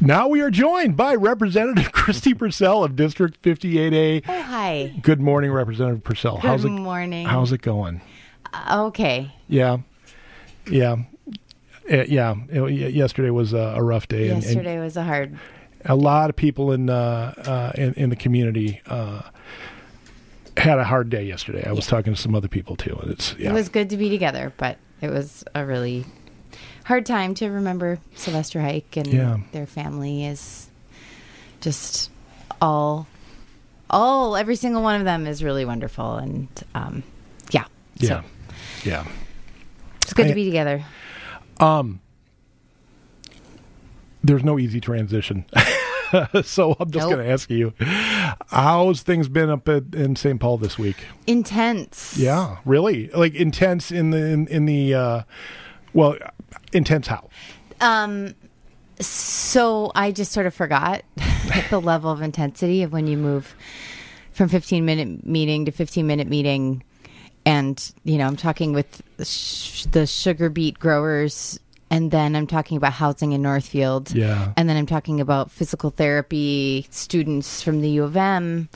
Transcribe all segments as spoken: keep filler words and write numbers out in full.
Now we are joined by Representative Christy Purcell of District fifty-eight A. Oh, hi. Good morning, Representative Purcell. Good how's it, morning. How's it going? Uh, okay. Yeah. Yeah. Uh, yeah. It, yesterday was a, a rough day. Yesterday and, and was a hard... A lot of people in uh, uh, in, in the community uh, had a hard day yesterday. I was yeah. talking to some other people, too. And it's yeah. It was good to be together, but it was a really hard time to remember Sylvester Hike and yeah. their family is just all, all, every single one of them is really wonderful. And um, yeah. Yeah. So yeah. It's good I, to be together. Um, there's no easy transition. So I'm just nope. going to ask you, how's things been up at, in Saint Paul this week? Intense. Yeah, really? Like intense in the, in, in the, uh, well, intense how? Um, so I just sort of forgot the level of intensity of when you move from fifteen minute meeting to fifteen minute meeting. And, you know, I'm talking with sh- the sugar beet growers, and then I'm talking about housing in Northfield. Yeah. And then I'm talking about physical therapy students from the U of M.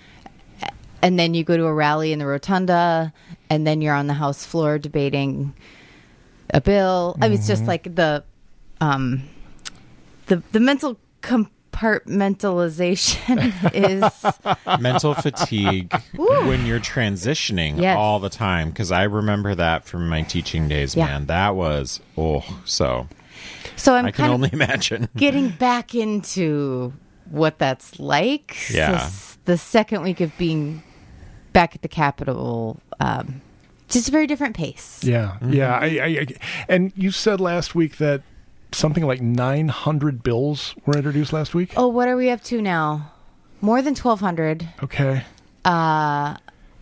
And then you go to a rally in the Rotunda, and then you're on the House floor debating a bill. Mm-hmm. I mean, it's just like the um, the the mental compartmentalization is mental fatigue when you're transitioning yes. all the time. Because I remember that from my teaching days, yeah. man. That was oh so. So I'm I can kind only of imagine getting back into what that's like. Yeah. So the second week of being back at the Capitol. Um, Just a very different pace. Yeah, mm-hmm. yeah. I, I, I, and you said last week that something like nine hundred bills were introduced last week? Oh, what are we up to now? More than twelve hundred. Okay. Uh,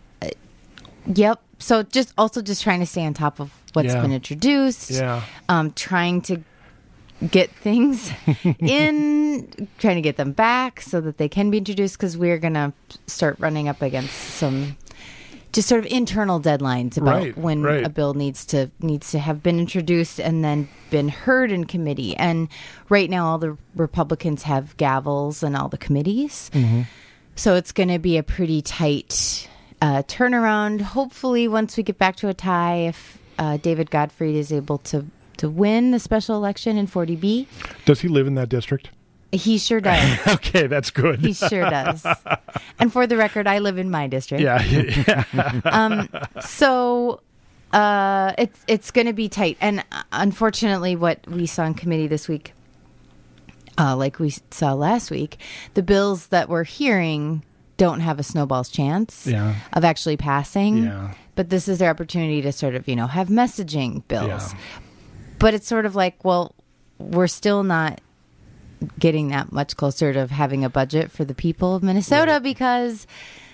yep. So just also just trying to stay on top of what's yeah. been introduced. Yeah. Um, trying to get things in, trying to get them back so that they can be introduced, because we're going to start running up against some just sort of internal deadlines about right, when right. a bill needs to needs to have been introduced and then been heard in committee. And right now, all the Republicans have gavels in all the committees. Mm-hmm. So it's going to be a pretty tight uh, turnaround. Hopefully, once we get back to a tie, if uh, David Gottfried is able to, to win the special election in forty B. Does he live in that district? He sure does. Okay, that's good. He sure does. And for the record, I live in my district. Yeah. yeah. um, so uh, it's it's going to be tight. And uh, unfortunately, what we saw in committee this week, uh, like we saw last week, the bills that we're hearing don't have a snowball's chance yeah. of actually passing. Yeah. But this is their opportunity to sort of, you know, have messaging bills. Yeah. But it's sort of like, well, we're still not getting that much closer to having a budget for the people of Minnesota, right. because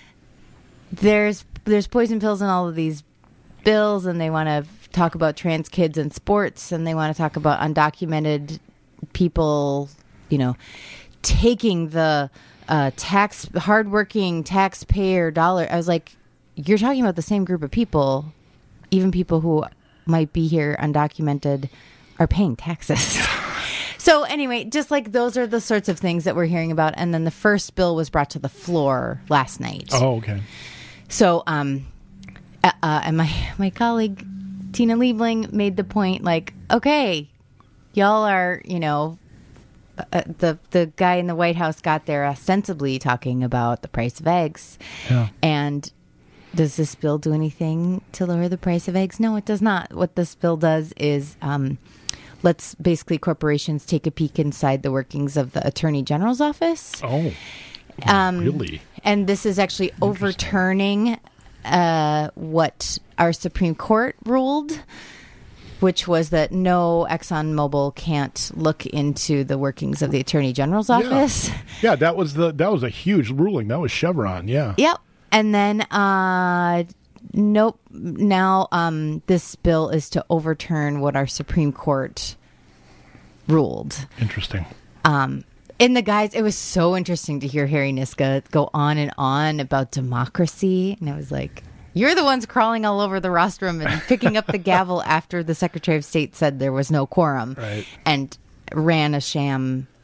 there's there's poison pills in all of these bills, and they want to talk about trans kids in sports, and they want to talk about undocumented people, you know, taking the uh, tax hardworking taxpayer dollar. I was like, you're talking about the same group of people, even people who might be here undocumented are paying taxes. So anyway, just like those are the sorts of things that we're hearing about. And then the first bill was brought to the floor last night. Oh, okay. So, um, uh, uh, and my, my colleague, Tina Liebling, made the point like, okay, y'all are, you know, uh, the, the guy in the White House got there ostensibly talking about the price of eggs. Yeah. And does this bill do anything to lower the price of eggs? No, it does not. What this bill does is, um, let's basically corporations take a peek inside the workings of the Attorney General's office. Oh, um, really? And this is actually overturning uh, what our Supreme Court ruled, which was that no, ExxonMobil can't look into the workings of the Attorney General's office. Yeah, yeah that was the that was a huge ruling. That was Chevron. Yeah. Yep. And then, uh, nope. Now, um, this bill is to overturn what our Supreme Court ruled. Interesting. Um, and the guys, it was so interesting to hear Harry Niska go on and on about democracy. And I was like, you're the ones crawling all over the rostrum and picking up the gavel after the Secretary of State said there was no quorum, right. and ran a sham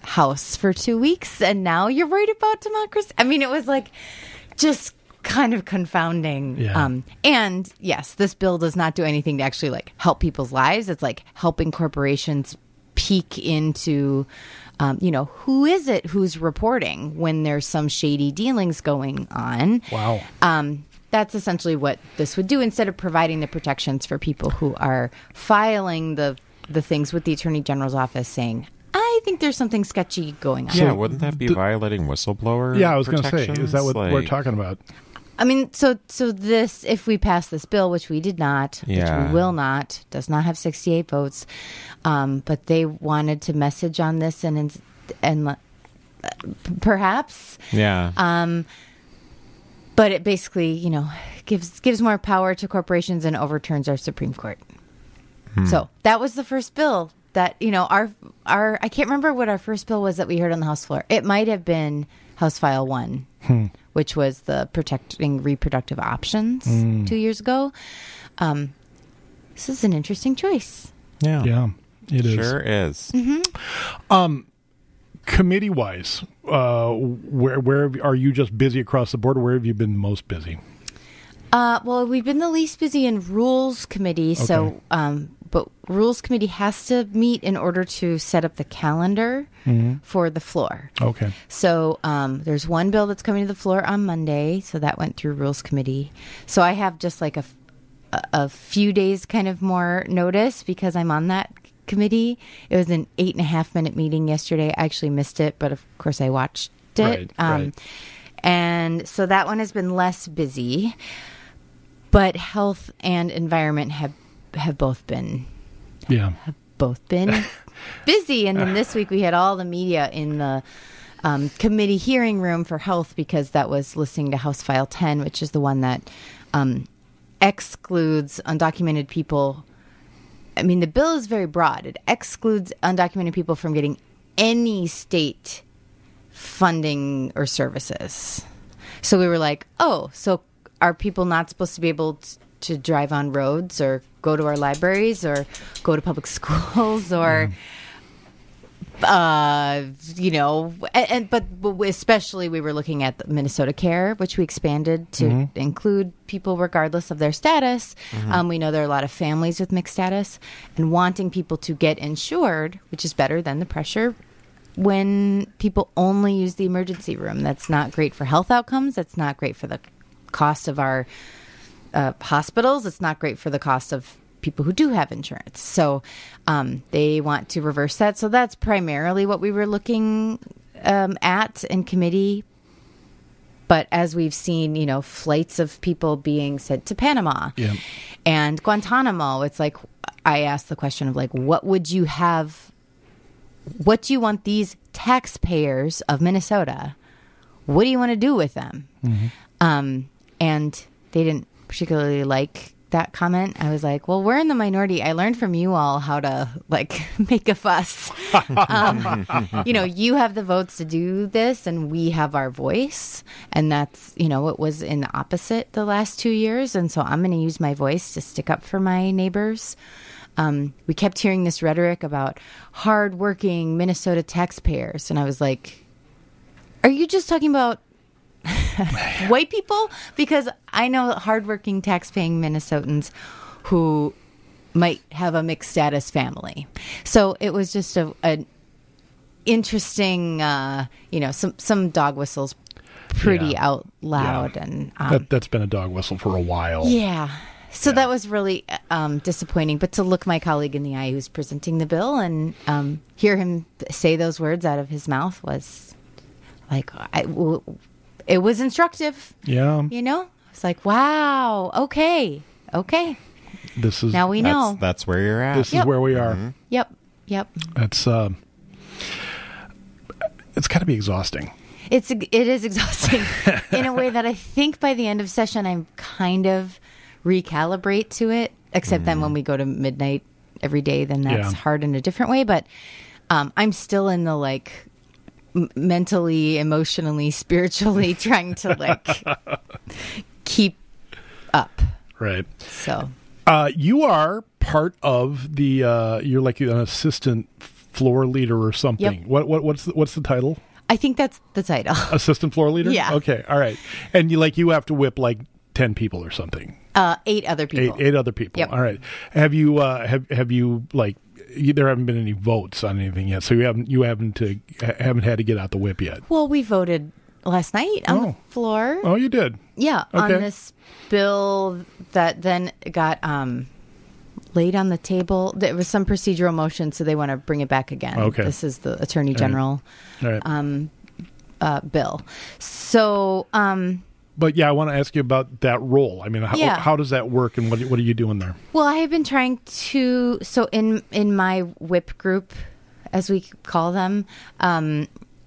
House for two weeks, and now you're worried about democracy. I mean, it was like just kind of confounding. Yeah. Um, and yes, this bill does not do anything to actually like help people's lives. It's like helping corporations peek into, um, you know, who is it who's reporting when there's some shady dealings going on. Wow. Um, that's essentially what this would do instead of providing the protections for people who are filing the the things with the Attorney General's office saying, I think there's something sketchy going on. Yeah, wouldn't that be the- violating whistleblower? Yeah, I was going to say, is that what protections? we're Like- talking about? I mean, so so this, if we pass this bill, which we did not, which Yeah. we will not, does not have sixty-eight votes, um, but they wanted to message on this and and, and uh, perhaps, Yeah. um, but it basically, you know, gives gives more power to corporations and overturns our Supreme Court. So that was the first bill that, you know, our our I can't remember what our first bill was that we heard on the House floor. It might have been House File One, which was the protecting reproductive options two years ago. Um, this is an interesting choice. yeah. Yeah, it is. Sure is. Committee wise, uh, where where have- are you just busy across the board, or where have you been most busy? Uh, well, we've been the least busy in Rules Committee, Okay. so um, but Rules Committee has to meet in order to set up the calendar for the floor. Okay. So um, there's one bill that's coming to the floor on Monday, so that went through Rules Committee. So I have just like a, f- a- a few days kind of more notice because I'm on that committee. It was an eight and a half minute meeting yesterday. I actually missed it, but of course I watched it. Right, um, right. And so that one has been less busy, but health and environment have have both been Yeah. both been busy. And then this week we had all the media in the um, committee hearing room for health because that was listening to House File ten, which is the one that um, excludes undocumented people. I mean, the bill is very broad. It excludes undocumented people from getting any state funding or services. So we were like, oh, so are people not supposed to be able t- to drive on roads or go to our libraries or go to public schools or, uh, you know, and, and but, but especially we were looking at the Minnesota Care, which we expanded to include people regardless of their status. Um, we know there are a lot of families with mixed status and wanting people to get insured, which is better than the pressure when people only use the emergency room. That's not great for health outcomes. That's not great for the cost of our uh, hospitals. It's not great for the cost of people who do have insurance. So um, they want to reverse that. So that's primarily what we were looking um, at in committee. But as we've seen, you know, flights of people being sent to Panama Yeah. and Guantanamo, it's like I asked the question of like, what would you have? What do you want these taxpayers of Minnesota? What do you want to do with them? Um, and they didn't particularly like that comment. I was like, well, we're in the minority. I learned from you all how to like make a fuss. um, you know, you have the votes to do this and we have our voice. And that's, you know, it was in the opposite the last two years. And so I'm going to use my voice to stick up for my neighbors. Um, we kept hearing this rhetoric about hardworking Minnesota taxpayers. And I was like, are you just talking about white people? Because I know hardworking tax-paying Minnesotans who might have a mixed status family. So it was just a, a interesting, uh, you know, some, some dog whistles pretty Yeah. out loud. Yeah. And um, That, that's been a dog whistle for a while. yeah. So that was really um, disappointing. But to look my colleague in the eye who's presenting the bill and um, hear him say those words out of his mouth was like, I, w- it was instructive, Yeah. you know? It's like, wow, okay, okay. This is Now we That's, know. that's where you're at. this Yep. is where we are. Yep, yep. It's uh, it's got to be exhausting. It's it is exhausting in a way that I think by the end of session I'm kind of recalibrate to it. Except then when we go to midnight every day, then that's Yeah. hard in a different way. But um, I'm still in the like m- mentally, emotionally, spiritually trying to like keep up. Right. So Uh, you are part of the. Uh, you're like an assistant floor leader or something. Yep. What what what's the, what's the title? I think that's the title. Assistant floor leader? Yeah. Okay. All right. And you like you have to whip like ten people or something. Uh, eight other people. Eight, eight other people. Yep. All right. Have you uh, have have you like you, there haven't been any votes on anything yet, so you haven't you haven't to haven't had to get out the whip yet. Well, we voted last night on Oh. the floor. Oh, you did. Yeah, on Okay. this bill that then got um, laid on the table. There was some procedural motion, so they want to bring it back again. Okay. This is the Attorney right. General All right. um, uh, bill. So, um, But yeah, I want to ask you about that role. I mean, how, Yeah. how does that work, and what what are you doing there? well, I have been trying to. So in in my whip group, as we call them, um,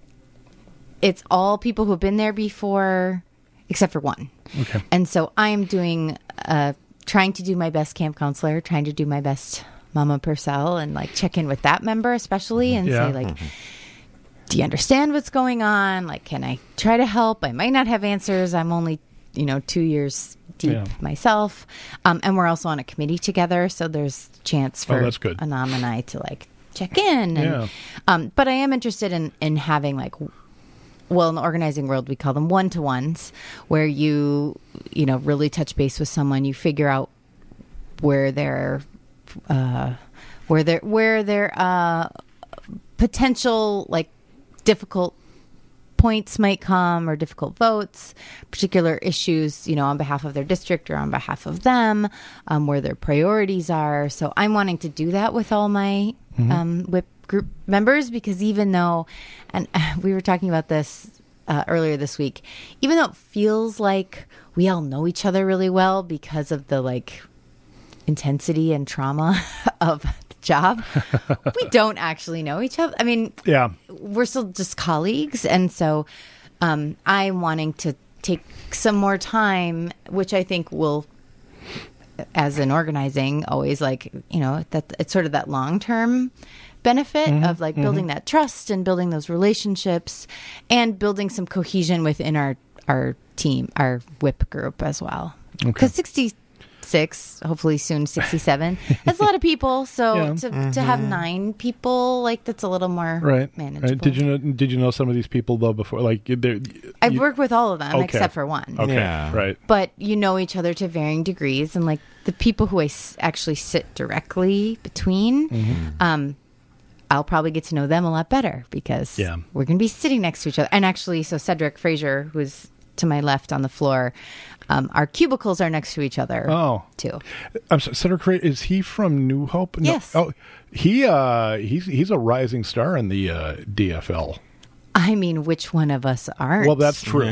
it's all people who've been there before, except for one. Okay. And so I am doing, uh, trying to do my best camp counselor, trying to do my best Mama Purcell, and like check in with that member especially, and Yeah. say like, do you understand what's going on? Like, can I try to help? I might not have answers. I'm only, you know, two years deep Yeah. myself, um, and we're also on a committee together, so there's chance Oh, for that's good. Anam and I to like check in. And, Yeah. um, but I am interested in in having like. Well, in the organizing world, we call them one-to-ones, where you, you know, really touch base with someone. You figure out where their, uh, where their, where their uh, potential like difficult points might come, or difficult votes, particular issues, you know, on behalf of their district or on behalf of them, um, where their priorities are. So I'm wanting to do that with all my um, whip group members, because even though, and we were talking about this uh, earlier this week, even though it feels like we all know each other really well because of the like intensity and trauma of the job, we don't actually know each other. I mean, Yeah. we're still just colleagues. And so um, I'm wanting to take some more time, which I think will, as an organizing, always like, you know, that it's sort of that long-term benefit of like building that trust and building those relationships and building some cohesion within our, our team, our whip group as well. Because sixty-six, hopefully soon sixty-seven, that's a lot of people. So Yeah. to, to have nine people, like that's a little more Right. manageable. Right. Did you know? Did you know some of these people though before? Like, they're- I've you- worked with all of them Okay. except for one. Okay. Yeah. Right. But you know each other to varying degrees, and like the people who I s- actually sit directly between, Mm-hmm. um, I'll probably get to know them a lot better because Yeah. we're going to be sitting next to each other. And actually, so Cedric Frazier, who's to my left on the floor, um, our cubicles are next to each other Oh. too. I'm sorry, Cedric Ray, is he from New Hope? No- Yes. Oh, he uh, he's he's a rising star in the uh, D F L. I mean, which one of us aren't? Well, that's true.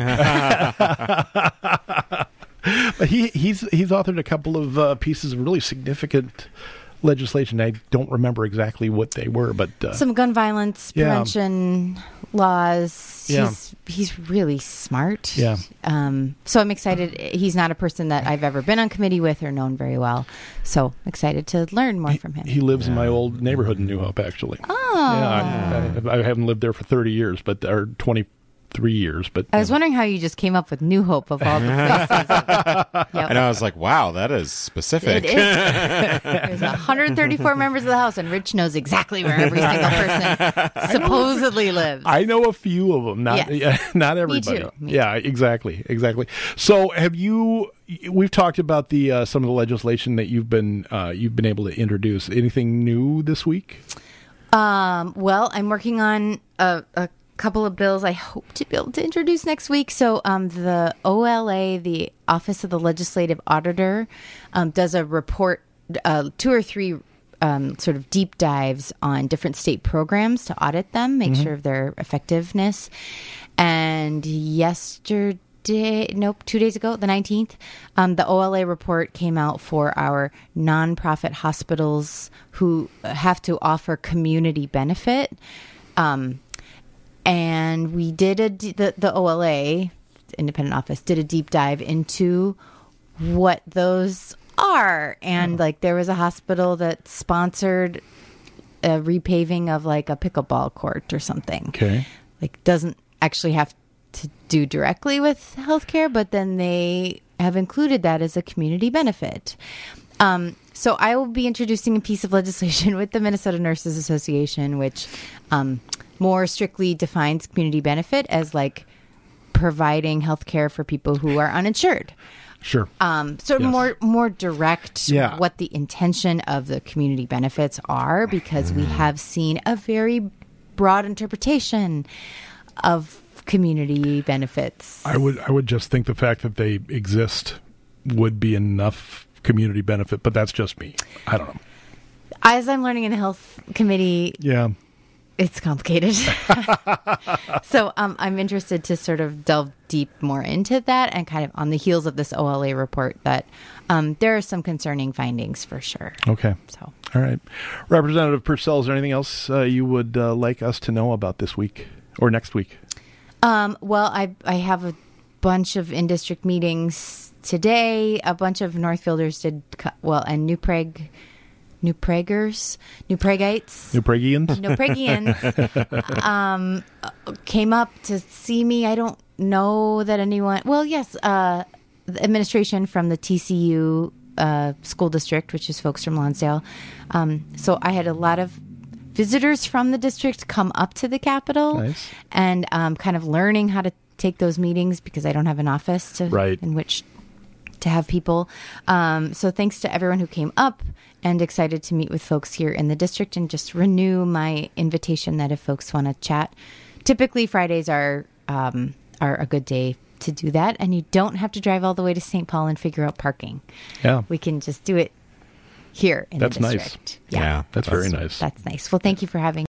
But he he's he's authored a couple of uh, pieces of really significant legislation. I don't remember exactly what they were, but uh, some gun violence Yeah. prevention laws. Yeah. He's he's really smart. Yeah. Um, so I'm excited. He's not a person that I've ever been on committee with or known very well. So excited to learn more from him. he lives in my old neighborhood in New Hope, actually. oh. Yeah, I, I, I haven't lived there for thirty years, but or twenty-three years. But I was wondering how you just came up with New Hope of all the places. Yep. And I was like, wow, that is specific. It is. There's one hundred thirty-four members of the House, and Rich knows exactly where every single person supposedly lives. I know a few of them, not Yes. yeah, not everybody. too. Me yeah, exactly, exactly. So, have you? We've talked about the uh, some of the legislation that you've been uh, you've been able to introduce. Anything new this week? Um, well, I'm working on a, a couple of bills I hope to be able to introduce next week. So um, the O L A, the Office of the Legislative Auditor, um, does a report, uh, two or three um, sort of deep dives on different state programs to audit them, make sure of their effectiveness. And yesterday, nope, two days ago, the nineteenth, um, the O L A report came out for our nonprofit hospitals who have to offer community benefit. Um, and we did a, d- the, the O L A, independent office, did a deep dive into what those are. And like there was a hospital that sponsored a repaving of like a pickleball court or something. Okay. Like doesn't actually have to do directly with healthcare, but then they have included that as a community benefit. Um, so I will be introducing a piece of legislation with the Minnesota Nurses Association, which um, more strictly defines community benefit as like providing health care for people who are uninsured. Sure. Um, so Yes. more more direct Yeah. what the intention of the community benefits are, because we have seen a very broad interpretation of community benefits. I would I would just think the fact that they exist would be enough community benefit, but that's just me. I don't know. As I'm learning in the health committee, Yeah. it's complicated. So um, I'm interested to sort of delve deep more into that, and kind of on the heels of this O L A report that um, there are some concerning findings for sure. Okay. So All right. Representative Purcell, is there anything else uh, you would uh, like us to know about this week or next week? Um, well, I I have a bunch of in-district meetings today. A bunch of Northfielders did, co- well, and New Prague, New Praguers, New Pragueites, New Pragueans? New Pragueans um, came up to see me. I don't know that anyone, well, yes, uh, the administration from the T C U uh, school district, which is folks from Lonsdale. Um, so I had a lot of visitors from the district come up to the Capitol. Nice. And um, kind of learning how to take those meetings, because I don't have an office to Right. in which to have people. Um, so thanks to everyone who came up, and excited to meet with folks here in the district, and just renew my invitation that if folks want to chat, typically Fridays are um, are a good day to do that, and you don't have to drive all the way to Saint Paul and figure out parking. Yeah. We can just do it here in That's the nice. district. Yeah, That's very nice. That's nice. Well, thank you for having